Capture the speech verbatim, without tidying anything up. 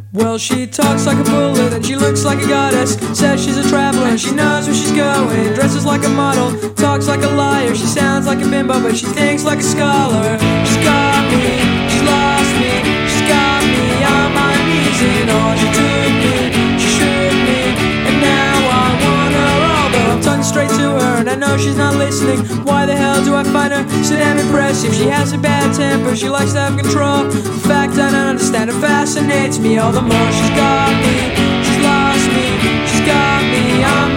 Well, she talks like a bullet and she looks like a goddess. Says she's a traveler and she knows where she's going. Dresses like a model, talks like a liar. She sounds like a bimbo but she thinks like a scholar. She's got me, she's lost me, she's got me on my knees. And all she took me, she shook me, and now I want her all. But I'm talking straight to her and I know she's not listening. Why the hell do I find her so damn impressive? She has a bad temper, she likes to have control. The fact I don't understand her fascinates me all the more. She's got me, she's lost me, she's got me, I'm